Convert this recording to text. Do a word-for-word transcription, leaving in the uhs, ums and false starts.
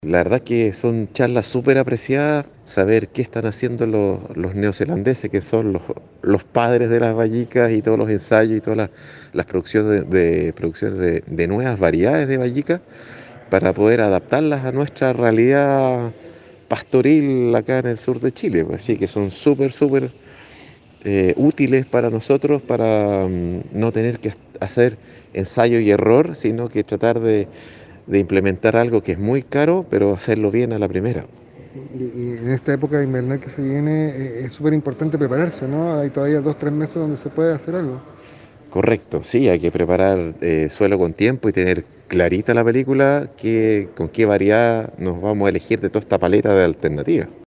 La verdad que son charlas súper apreciadas, saber qué están haciendo los, los neozelandeses, que son los, los padres de las vallicas y todos los ensayos y todas las, las producciones, de, de- producciones de, de nuevas variedades de vallicas para poder adaptarlas a nuestra realidad pastoril acá en el sur de Chile. Pues. Así que son súper, súper eh, útiles para nosotros para mm, no tener que hacer ensayo y error, sino que tratar de de implementar algo que es muy caro, pero hacerlo bien a la primera. Y, y en esta época invernal que se viene, eh, es súper importante prepararse, ¿no? Hay todavía dos, tres meses donde se puede hacer algo. Correcto, sí, hay que preparar eh, suelo con tiempo y tener clarita la película, que, con qué variedad nos vamos a elegir de toda esta paleta de alternativas.